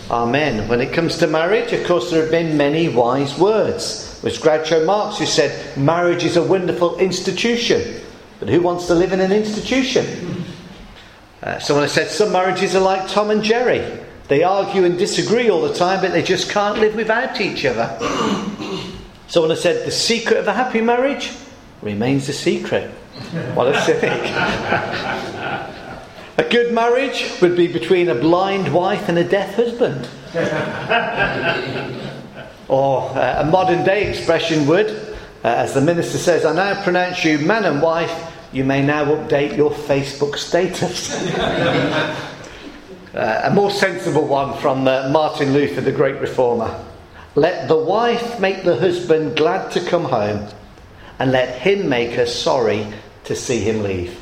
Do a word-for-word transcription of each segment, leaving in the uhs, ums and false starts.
Amen. When it comes to marriage, of course, there have been many wise words. It was Groucho Marx who said, marriage is a wonderful institution. But who wants to live in an institution? Uh, someone has said some marriages are like Tom and Jerry. They argue and disagree all the time, but they just can't live without each other. Someone has said the secret of a happy marriage remains a secret. What a cynic. A good marriage would be between a blind wife and a deaf husband. Or uh, a modern day expression would, uh, as the minister says, I now pronounce you man and wife, you may now update your Facebook status. uh, a more sensible one from uh, Martin Luther, the great reformer. Let the wife make the husband glad to come home, and let him make her sorry to see him leave.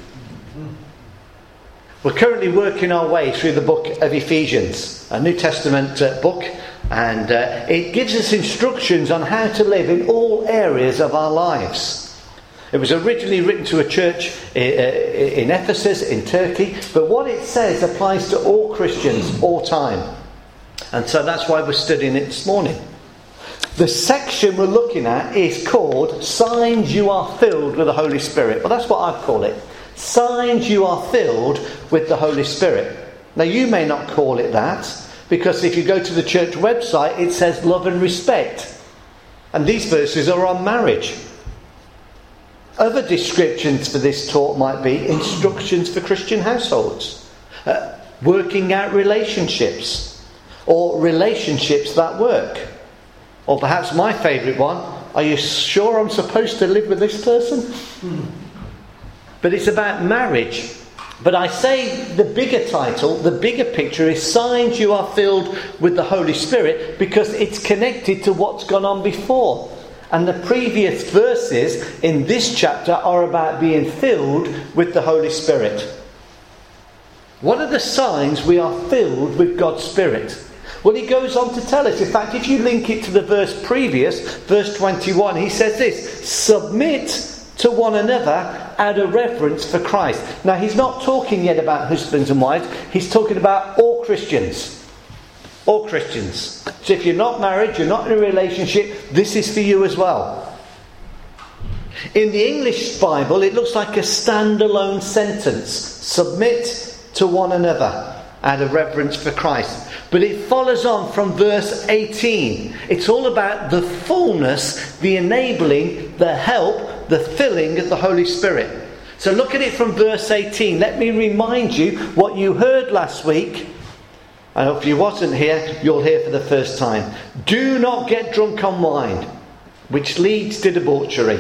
We're currently working our way through the book of Ephesians, a New Testament uh, book, and uh, it gives us instructions on how to live in all areas of our lives. It was originally written to a church in Ephesus, in Turkey, but what it says applies to all Christians, all time. And so that's why we're studying it this morning. The section we're looking at is called Signs You Are Filled with the Holy Spirit. Well, that's what I'd call it. Signs you are filled with the Holy Spirit. Now, you may not call it that, because if you go to the church website, it says love and respect. And these verses are on marriage. Other descriptions for this talk might be instructions for Christian households, uh, working out relationships, or relationships that work. Or perhaps my favourite one, are you sure I'm supposed to live with this person? Hmm. But it's about marriage. But I say the bigger title, the bigger picture is Signs You Are Filled with the Holy Spirit, because it's connected to what's gone on before. And the previous verses in this chapter are about being filled with the Holy Spirit. What are the signs we are filled with God's Spirit? Well, he goes on to tell us. In fact, if you link it to the verse previous, verse twenty-one, he says this: submit to one another out of reverence for Christ. Now, he's not talking yet about husbands and wives. He's talking about all Christians. All Christians. So if you're not married, you're not in a relationship, this is for you as well. In the English Bible, it looks like a standalone sentence. Submit to one another out of reverence for Christ. But it follows on from verse eighteen. It's all about the fullness, the enabling, the help, the filling of the Holy Spirit. So look at it from verse eighteen. Let me remind you what you heard last week. I hope you wasn't here, you'll hear for the first time. Do not get drunk on wine, which leads to debauchery.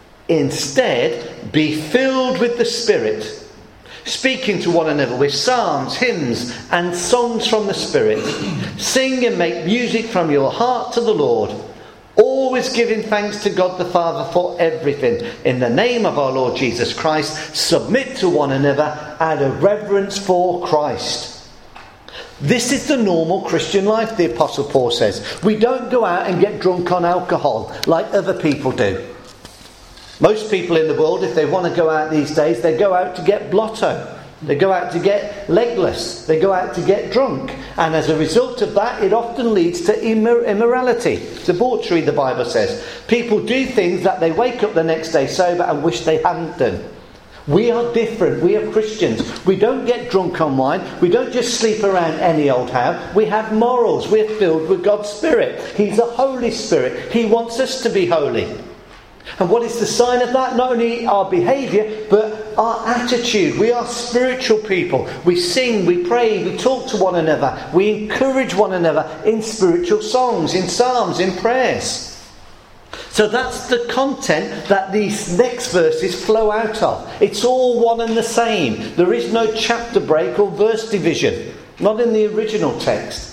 Instead, be filled with the Spirit, speaking to one another with psalms, hymns, and songs from the Spirit. Sing and make music from your heart to the Lord, always giving thanks to God the Father for everything. In the name of our Lord Jesus Christ, submit to one another out of reverence for Christ. This is the normal Christian life, the Apostle Paul says. We don't go out and get drunk on alcohol like other people do. Most people in the world, if they want to go out these days, they go out to get blotto. They go out to get legless. They go out to get drunk. And as a result of that, it often leads to immor- immorality. Debauchery, the Bible says. People do things that they wake up the next day sober and wish they hadn't done. We are different. We are Christians. We don't get drunk on wine. We don't just sleep around any old house. We have morals. We're filled with God's Spirit. He's a Holy Spirit. He wants us to be holy. And what is the sign of that? Not only our behaviour, but our attitude. We are spiritual people. We sing, we pray, we talk to one another. We encourage one another in spiritual songs, in psalms, in prayers. So that's the content that these next verses flow out of. It's all one and the same. There is no chapter break or verse division. Not in the original text.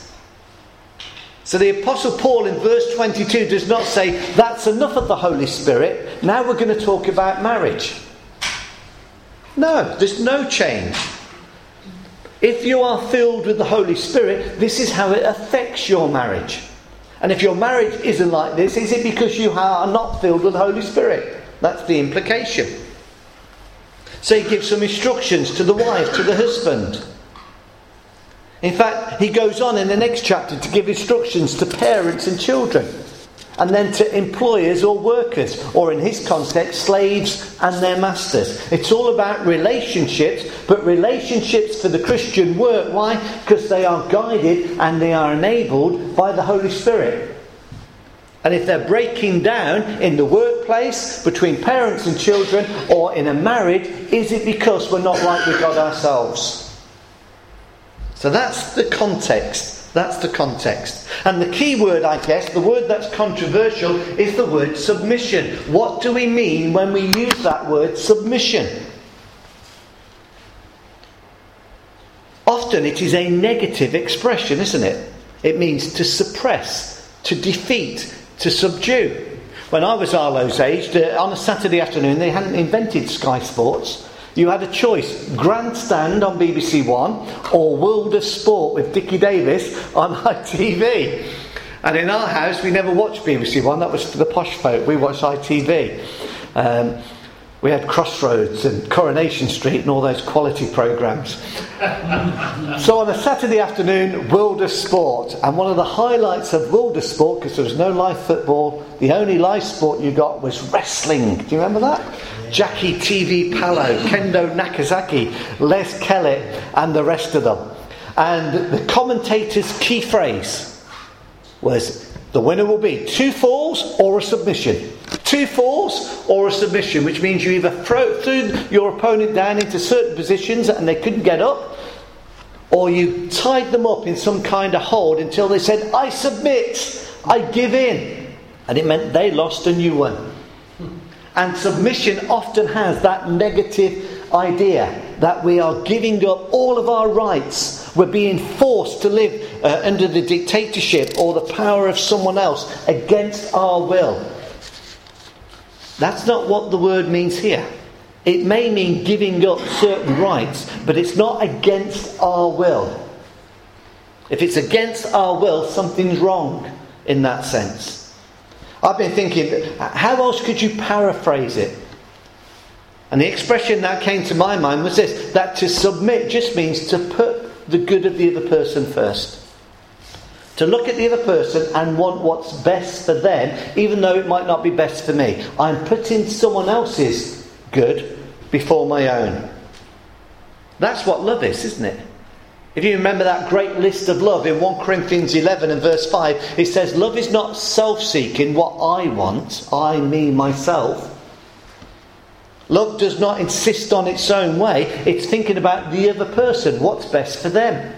So the Apostle Paul in verse twenty-two does not say, that's enough of the Holy Spirit, now we're going to talk about marriage. No, there's no change. If you are filled with the Holy Spirit, this is how it affects your marriage. And if your marriage isn't like this, is it because you are not filled with the Holy Spirit? That's the implication. So he gives some instructions to the wife, to the husband. In fact, he goes on in the next chapter to give instructions to parents and children, and then to employers or workers, or in his context, slaves and their masters. It's all about relationships, but relationships for the Christian work. Why? Because they are guided and they are enabled by the Holy Spirit. And if they're breaking down in the workplace, between parents and children, or in a marriage, is it because we're not right with God ourselves? So that's the context. That's the context. And the key word, I guess, the word that's controversial, is the word submission. What do we mean when we use that word submission? Often it is a negative expression, isn't it? It means to suppress, to defeat, to subdue. When I was Arlo's age, on a Saturday afternoon, they hadn't invented Sky Sports. You had a choice: Grandstand on B B C One or World of Sport with Dickie Davis on I T V. And in our house, we never watched B B C One. That was for the posh folk. We watched I T V. Um, we had Crossroads and Coronation Street and all those quality programmes. So on a Saturday afternoon, World of Sport. And one of the highlights of World of Sport, because there was no live football, the only live sport you got was wrestling. Do you remember that? Jackie T V Palo, Kendo Nagasaki, Les Kellett and the rest of them. And the commentator's key phrase was, the winner will be two falls or a submission. Two falls or a submission, which means you either throw, threw your opponent down into certain positions and they couldn't get up, or you tied them up in some kind of hold until they said, I submit, I give in. And it meant they lost and you won. And submission often has that negative idea that we are giving up all of our rights. We're being forced to live uh, under the dictatorship or the power of someone else against our will. That's not what the word means here. It may mean giving up certain rights, but it's not against our will. If it's against our will, something's wrong in that sense. I've been thinking, how else could you paraphrase it? And the expression that came to my mind was this, that to submit just means to put the good of the other person first. To look at the other person and want what's best for them, even though it might not be best for me. I'm putting someone else's good before my own. That's what love is, isn't it? If you remember that great list of love in First Corinthians eleven and verse five, it says, love is not self-seeking, what I want, I, me, myself. Love does not insist on its own way. It's thinking about the other person, what's best for them.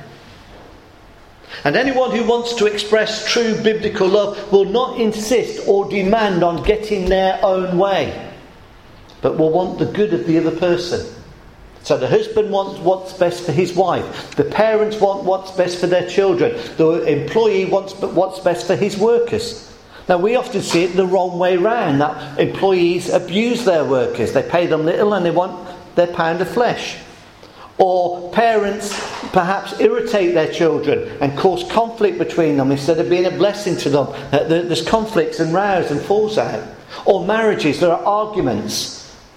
And anyone who wants to express true biblical love will not insist or demand on getting their own way, but will want the good of the other person. So the husband wants what's best for his wife. The parents want what's best for their children. The employee wants what's best for his workers. Now we often see it the wrong way round, that employees abuse their workers. They pay them little and they want their pound of flesh. Or parents perhaps irritate their children and cause conflict between them instead of being a blessing to them. There's conflicts and rows and falls out. Or marriages, there are arguments.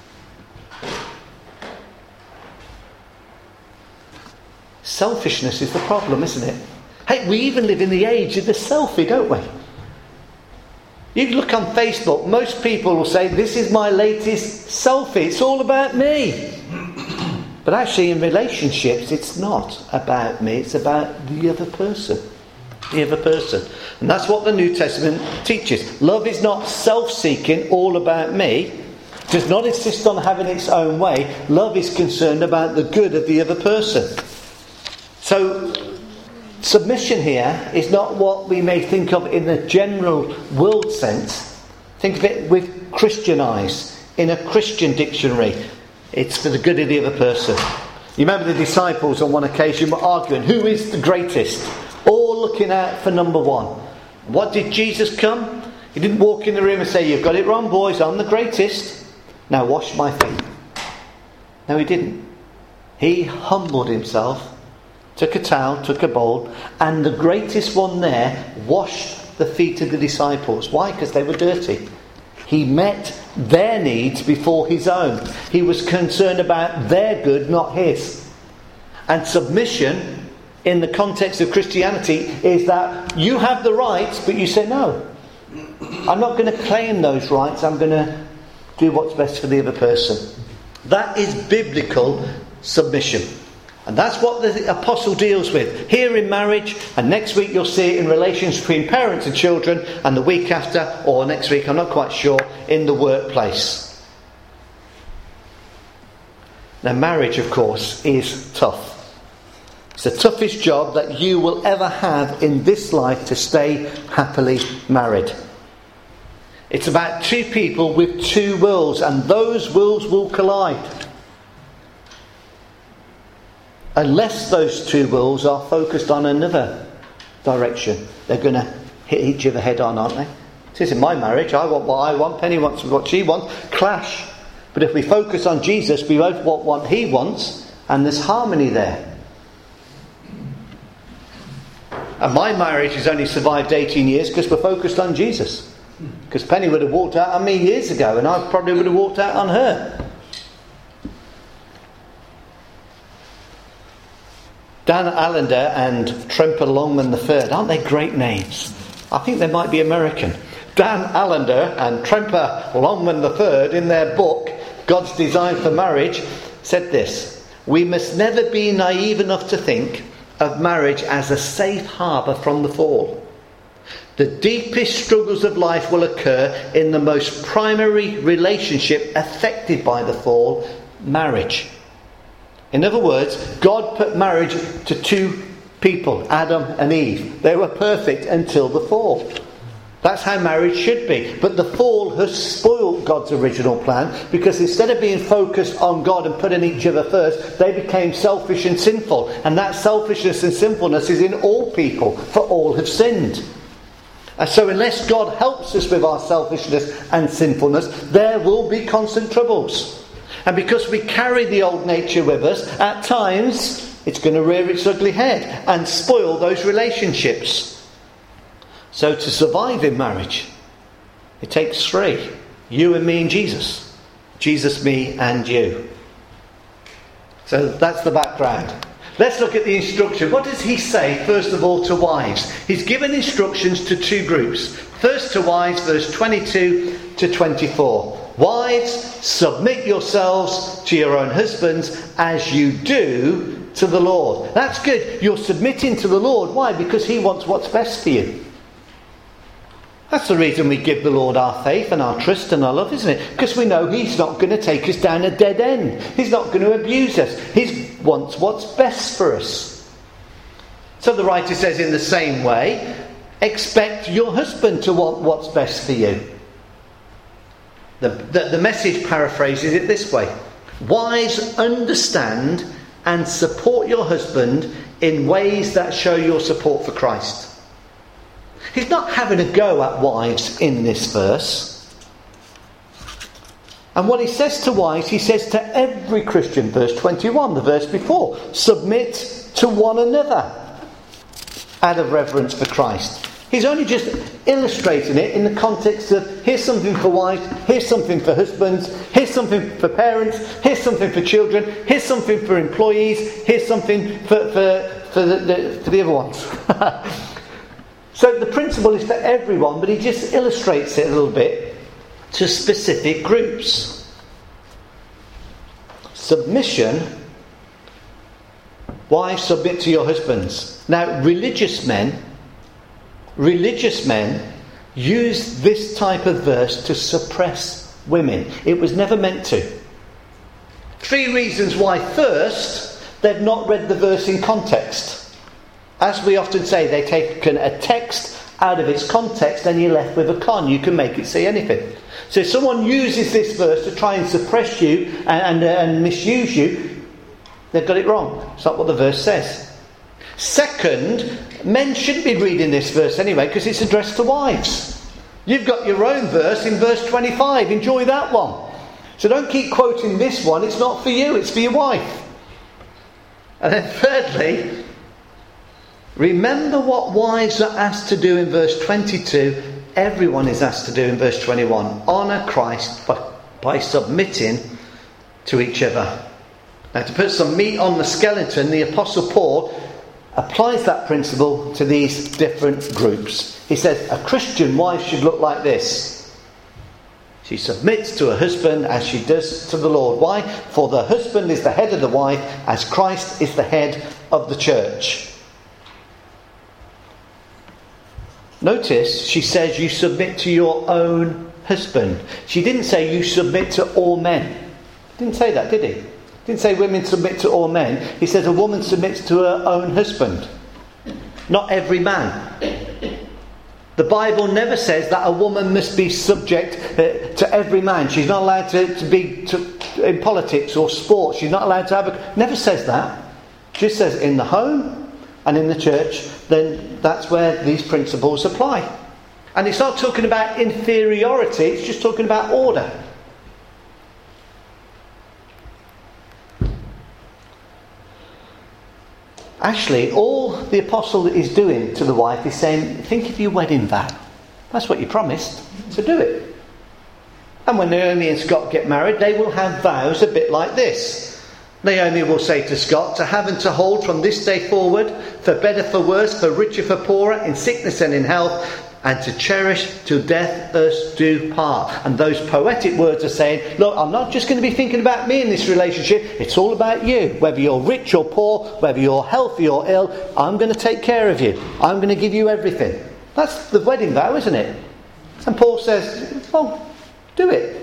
Selfishness is the problem, isn't it? Hey, we even live in the age of the selfie, don't we? You look on Facebook, most people will say, this is my latest selfie, it's all about me. But actually in relationships, it's not about me, it's about the other person. The other person. And that's what the New Testament teaches. Love is not self-seeking, all about me. Does not insist on having its own way. Love is concerned about the good of the other person. So, submission here is not what we may think of in the general world sense. Think of it with Christian eyes, in a Christian dictionary. It's for the good of the other person. You remember the disciples on one occasion were arguing, who is the greatest? All looking out for number one. What did Jesus come? He didn't walk in the room and say, you've got it wrong, boys, I'm the greatest. Now wash my feet. No, he didn't. He humbled himself. Took a towel, took a bowl, and the greatest one there washed the feet of the disciples. Why? Because they were dirty. He met their needs before his own. He was concerned about their good, not his. And submission in the context of Christianity is that you have the rights, but you say, no, I'm not going to claim those rights. I'm going to do what's best for the other person. That is biblical submission. And that's what the apostle deals with here in marriage, and next week you'll see it in relations between parents and children, and the week after, or next week, I'm not quite sure, in the workplace. Now, marriage, of course, is tough. It's the toughest job that you will ever have in this life, to stay happily married. It's about two people with two wills, and those wills will collide. Unless those two wills are focused on another direction, they're going to hit each other head on, aren't they? It is in my marriage. I want what I want, Penny wants what she wants. Clash. But if we focus on Jesus, we both want what he wants, and there's harmony there. And my marriage has only survived eighteen years because we're focused on Jesus. Because Penny would have walked out on me years ago, and I probably would have walked out on her. Dan Allender and Tremper Longman the third, aren't they great names? I think they might be American. Dan Allender and Tremper Longman the third, in their book, God's Design for Marriage, said this: we must never be naive enough to think of marriage as a safe harbour from the fall. The deepest struggles of life will occur in the most primary relationship affected by the fall, marriage. In other words, God put marriage to two people, Adam and Eve. They were perfect until the fall. That's how marriage should be. But the fall has spoiled God's original plan, because instead of being focused on God and putting each other first, they became selfish and sinful. And that selfishness and sinfulness is in all people, for all have sinned. And so unless God helps us with our selfishness and sinfulness, there will be constant troubles. And because we carry the old nature with us, at times it's going to rear its ugly head and spoil those relationships. So to survive in marriage, it takes three. You and me and Jesus. Jesus, me and you. So that's the background. Let's look at the instruction. What does he say, first of all, to wives? He's given instructions to two groups. First to wives, verse twenty-two to twenty-four. Wives, submit yourselves to your own husbands as you do to the Lord. That's good. You're submitting to the Lord. Why? Because he wants what's best for you. That's the reason we give the Lord our faith and our trust and our love, isn't it? Because we know he's not going to take us down a dead end. He's not going to abuse us. He wants what's best for us. So the writer says, in the same way, expect your husband to want what's best for you. The, the, the Message paraphrases it this way: wives, understand and support your husband in ways that show your support for Christ. He's not having a go at wives in this verse. And what he says to wives, he says to every Christian, verse twenty-one, the verse before, submit to one another out of reverence for Christ. He's only just illustrating it in the context of, here's something for wives, here's something for husbands, here's something for parents, here's something for children, here's something for employees, here's something for, for, for, the, the, for the other ones. So the principle is for everyone, but he just illustrates it a little bit to specific groups. Submission. Wives, submit to your husbands. Now, religious men, religious men use this type of verse to suppress women. It was never meant to. Three reasons why. First, they've not read the verse in context. As we often say, they take a text out of its context and you're left with a con. You can make it say anything. So if someone uses this verse to try and suppress you and, and, uh, and misuse you, they've got it wrong. It's not what the verse says. Second, men shouldn't be reading this verse anyway, because it's addressed to wives. You've got your own verse in verse twenty-five. Enjoy that one. So don't keep quoting this one. It's not for you, it's for your wife. And then thirdly, remember what wives are asked to do in verse twenty-two. Everyone is asked to do in verse twenty-one. Honour Christ by, by submitting to each other. Now, to put some meat on the skeleton, the Apostle Paul applies that principle to these different groups. He says a Christian wife should look like this. She submits to her husband as she does to the Lord. Why? For the husband is the head of the wife, as Christ is the head of the church. Notice she says you submit to your own husband. She didn't say you submit to all men. Didn't say that, did he? Didn't say women submit to all men. He says a woman submits to her own husband. Not every man. The Bible never says that a woman must be subject uh, to every man. She's not allowed to, to be to, in politics or sports. She's not allowed to have a... Never says that. Just says in the home and in the church, then that's where these principles apply. And it's not talking about inferiority, it's just talking about order. Actually, all the apostle is doing to the wife is saying, think of your wedding vow. That's what you promised, so do it. And when Naomi and Scott get married, they will have vows a bit like this. Naomi will say to Scott, to have and to hold from this day forward, for better, for worse, for richer, for poorer, in sickness and in health, and to cherish till death us do part. And those poetic words are saying, look, I'm not just going to be thinking about me in this relationship, it's all about you. Whether you're rich or poor, whether you're healthy or ill, I'm going to take care of you. I'm going to give you everything. That's the wedding vow, isn't it? And Paul says, well, do it.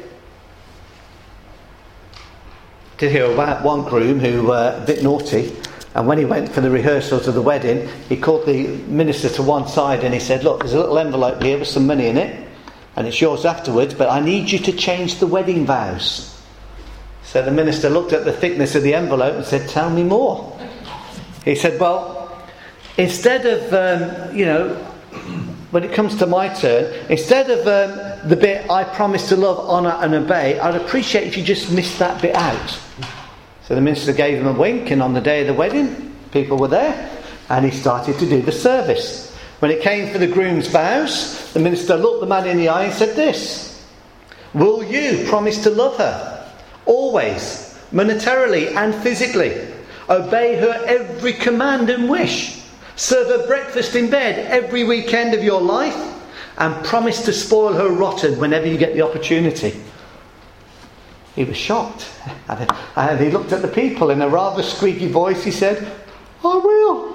Did hear about one groom who was uh, a bit naughty, and when he went for the rehearsals of the wedding, he called the minister to one side and he said, look, there's a little envelope here with some money in it, and it's yours afterwards, but I need you to change the wedding vows. So the minister looked at the thickness of the envelope and said, tell me more. He said, well, instead of, um, you know, when it comes to my turn, instead of um, the bit I promise to love, honour and obey, I'd appreciate if you just missed that bit out. So the minister gave him a wink, and on the day of the wedding, people were there, and he started to do the service. When it came for the groom's vows, the minister looked the man in the eye and said this: will you promise to love her, always, monetarily and physically, obey her every command and wish, serve her breakfast in bed every weekend of your life, and promise to spoil her rotten whenever you get the opportunity? He was shocked, and he looked at the people in a rather squeaky voice. He said, I will.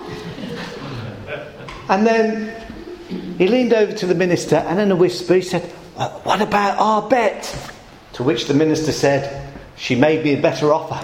And then he leaned over to the minister, and in a whisper he said, what about our bet? To which the minister said, she made me a better offer.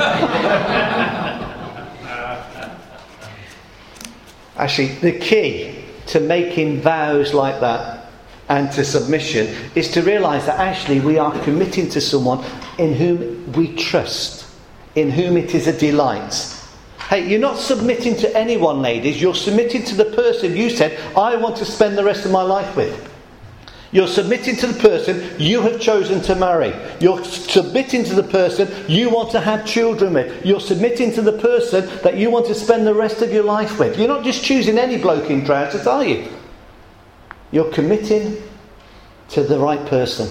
Actually, the key to making vows like that and to submission is to realise that actually we are committing to someone in whom we trust, in whom it is a delight. Hey, you're not submitting to anyone, ladies. You're submitting to the person you said, I want to spend the rest of my life with. You're submitting to the person you have chosen to marry. You're submitting to the person you want to have children with. You're submitting to the person that you want to spend the rest of your life with. You're not just choosing any bloke in trousers, are you? You're committing to the right person.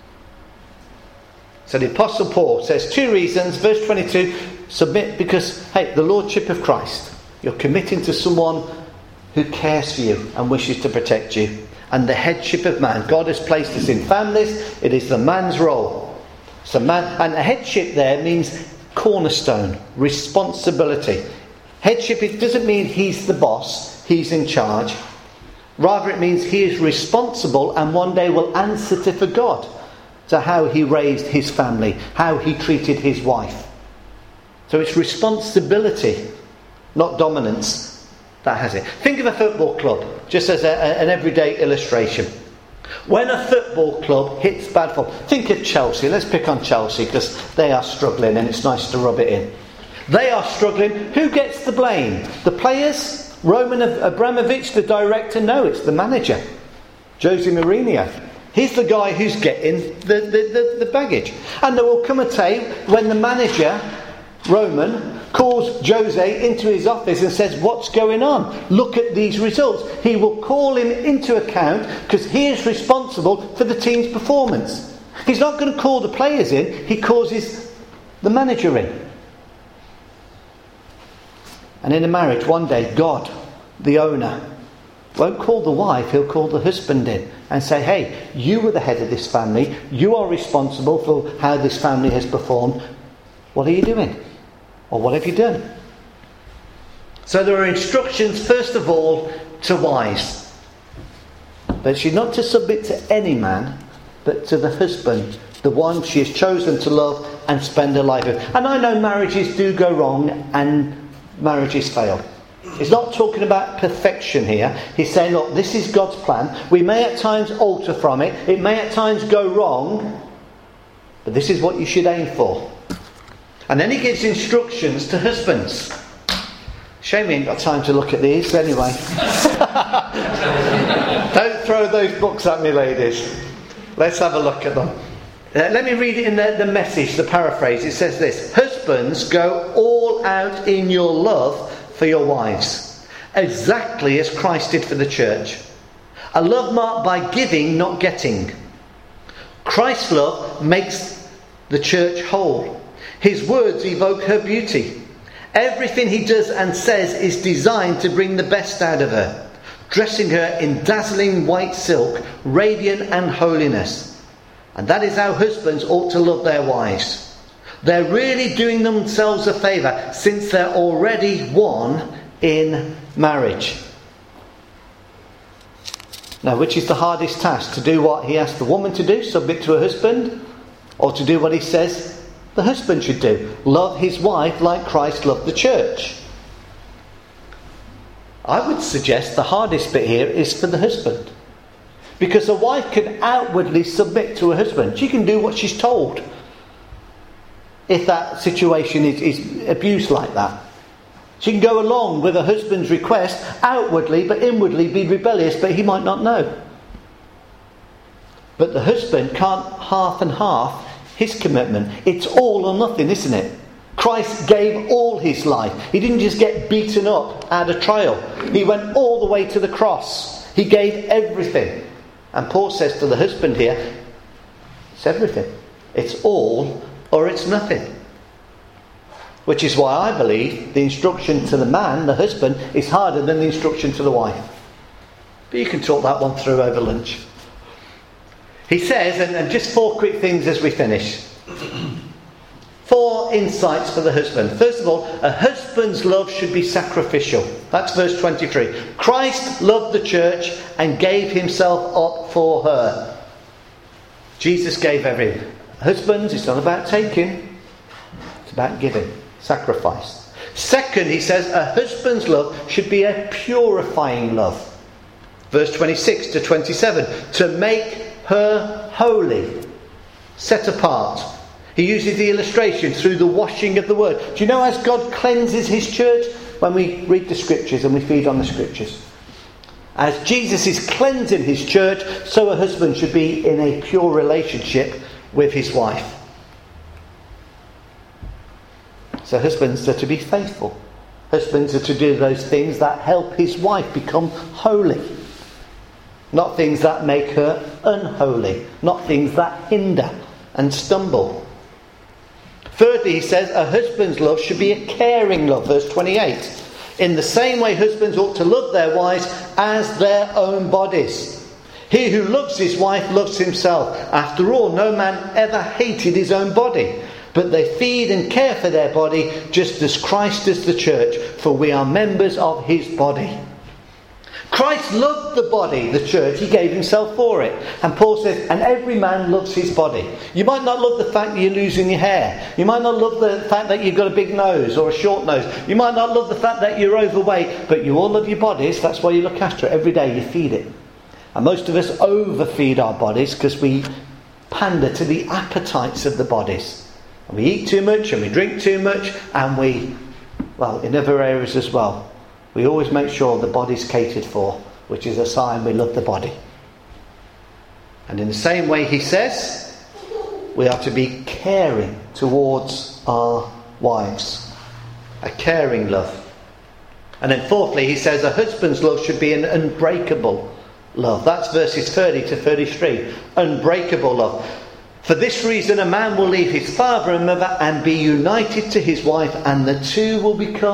So the Apostle Paul says two reasons. Verse twenty-two, submit because, hey, the Lordship of Christ. You're committing to someone who cares for you and wishes to protect you. And the headship of man. God has placed us in families. It is the man's role. So man, and the headship there means cornerstone, responsibility. Headship, it doesn't mean he's the boss, he's in charge. Rather it means he is responsible and one day will answer to for God to how he raised his family, how he treated his wife. So it's responsibility, not dominance. That has it. Think of a football club, just as a, a, an everyday illustration. When a football club hits bad form, think of Chelsea. Let's pick on Chelsea because they are struggling and it's nice to rub it in. They are struggling. Who gets the blame? The players? Roman Abramovich, the director? No, it's the manager, Jose Mourinho. He's the guy who's getting the, the, the, the baggage. And there will come a time when the manager, Roman, calls Jose into his office and says, what's going on? Look at these results. He will call him into account because he is responsible for the team's performance. He's not going to call the players in, he calls his, the manager in. And in a marriage, one day, God, the owner, won't call the wife, he'll call the husband in and say, hey, you were the head of this family. You are responsible for how this family has performed. What are you doing? Or what have you done? So there are instructions, first of all, to wives. That she's not to submit to any man, but to the husband, the one she has chosen to love and spend her life with. And I know marriages do go wrong and marriages fail. He's not talking about perfection here. He's saying, look, this is God's plan. We may at times alter from it. It may at times go wrong. But this is what you should aim for. And then he gives instructions to husbands. Shame we ain't got time to look at these anyway. Don't throw those books at me, ladies. Let's have a look at them. Uh, let me read it in the, the message, the paraphrase. It says this: husbands, go all out in your love for your wives, exactly as Christ did for the church. A love marked by giving, not getting. Christ's love makes the church whole. His words evoke her beauty. Everything he does and says is designed to bring the best out of her, dressing her in dazzling white silk, radiant and holiness. And that is how husbands ought to love their wives. They're really doing themselves a favour, since they're already one in marriage. Now, which is the hardest task? To do what he asked the woman to do, submit to her husband, or to do what he says the husband should do, love his wife like Christ loved the church? I would suggest the hardest bit here is for the husband. Because a wife can outwardly submit to her husband. She can do what she's told. If that situation is, is abused like that. She can go along with her husband's request outwardly, but inwardly be rebellious, but he might not know. But the husband can't half and half his commitment. It's all or nothing, isn't it? Christ gave all his life. He didn't just get beaten up at a trial. He went all the way to the cross. He gave everything. And Paul says to the husband here, it's everything. It's all or it's nothing. Which is why I believe the instruction to the man, the husband, is harder than the instruction to the wife. But you can talk that one through over lunch. He says, and, and just four quick things as we finish. Four insights for the husband. First of all, a husband's love should be sacrificial. That's verse twenty-three. Christ loved the church and gave himself up for her. Jesus gave everything. Husbands, it's not about taking. It's about giving. Sacrifice. Second, he says, a husband's love should be a purifying love. Verse twenty-six to twenty-seven. To make her holy. Set apart. He uses the illustration through the washing of the word. Do you know, as God cleanses his church, when we read the scriptures and we feed on the scriptures, as Jesus is cleansing his church, so a husband should be in a pure relationship with his wife. So husbands are to be faithful. Husbands are to do those things that help his wife become holy. Not things that make her unholy. Not things that hinder and stumble. Thirdly, he says, a husband's love should be a caring love. Verse twenty-eight. In the same way, husbands ought to love their wives as their own bodies. He who loves his wife loves himself. After all, no man ever hated his own body. But they feed and care for their body just as Christ does the church. For we are members of his body. Christ loved the body, the church. He gave himself for it. And Paul says, and every man loves his body. You might not love the fact that you're losing your hair. You might not love the fact that you've got a big nose or a short nose. You might not love the fact that you're overweight. But you all love your bodies. That's why you look after it. Every day you feed it. And most of us overfeed our bodies because we pander to the appetites of the bodies. And we eat too much and we drink too much. And we, well, in other areas as well. We always make sure the body's catered for, which is a sign we love the body. And in the same way, he says, we are to be caring towards our wives. A caring love. And then fourthly, he says, a husband's love should be an unbreakable love. That's verses thirty to thirty-three. Unbreakable love. For this reason, a man will leave his father and mother and be united to his wife, and the two will become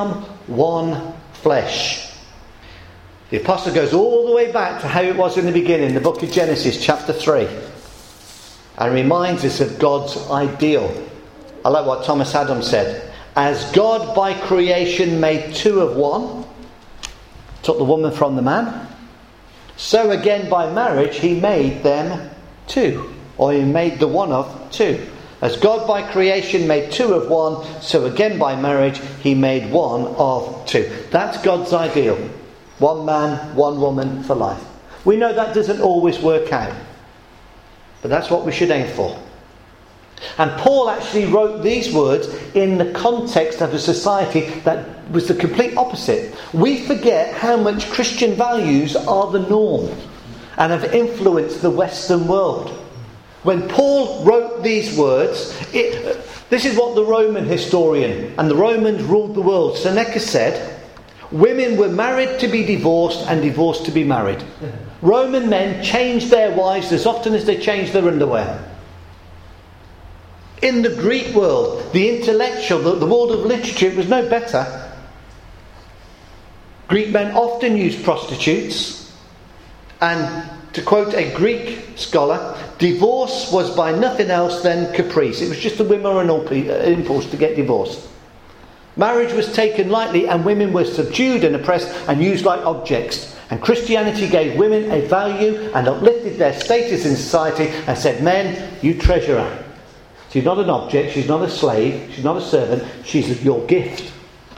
one flesh. The apostle goes all the way back to how it was in the beginning, the book of Genesis chapter three, and reminds us of God's ideal. I like what Thomas Adams said. As God by creation made two of one, took the woman from the man, so again by marriage he made them two, or he made the one of two. As God by creation made two of one, so again by marriage he made one of two. That's God's ideal. One man, one woman for life. We know that doesn't always work out, but that's what we should aim for. And Paul actually wrote these words in the context of a society that was the complete opposite. We forget how much Christian values are the norm and have influenced the Western world. When Paul wrote these words, it, this is what the Roman historian, and the Romans ruled the world, Seneca said, women were married to be divorced and divorced to be married. Roman men changed their wives as often as they changed their underwear. In the Greek world, the intellectual, the, the world of literature, it was no better. Greek men often used prostitutes, and to quote a Greek scholar, divorce was by nothing else than caprice. It was just a whim or an impulse to get divorced. Marriage was taken lightly, and women were subdued and oppressed and used like objects. And Christianity gave women a value and uplifted their status in society and said, men, you treasure her. She's not an object, she's not a slave, she's not a servant, she's your gift.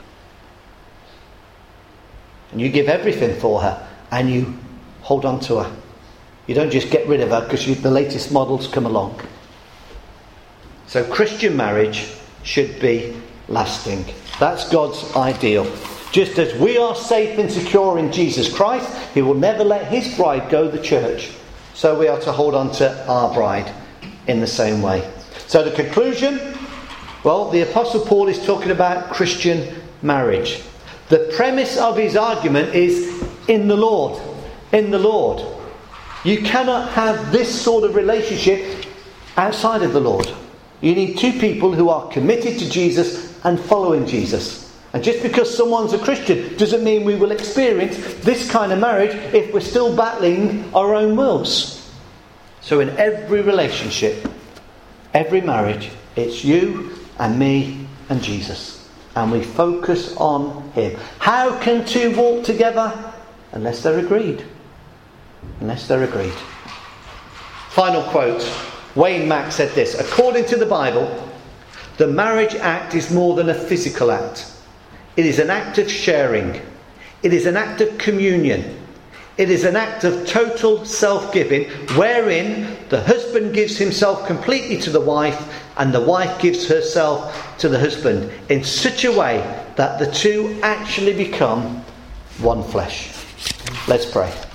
And you give everything for her, and you hold on to her. You don't just get rid of her because the latest models come along. So Christian marriage should be lasting. That's God's ideal. Just as we are safe and secure in Jesus Christ, He will never let His bride go, the church. So we are to hold on to our bride in the same way. So the conclusion, well, the Apostle Paul is talking about Christian marriage. The premise of his argument is in the Lord. In the Lord. You cannot have this sort of relationship outside of the Lord. You need two people who are committed to Jesus and following Jesus. And just because someone's a Christian doesn't mean we will experience this kind of marriage if we're still battling our own wills. So in every relationship, every marriage, it's you and me and Jesus. And we focus on Him. How can two walk together? Unless they're agreed. Unless they're agreed. Final quote. Wayne Mack said this: according to the Bible, the marriage act is more than a physical act. It is an act of sharing. It is an act of communion. It is an act of total self-giving, wherein the husband gives himself completely to the wife and the wife gives herself to the husband in such a way that the two actually become one flesh. Let's pray.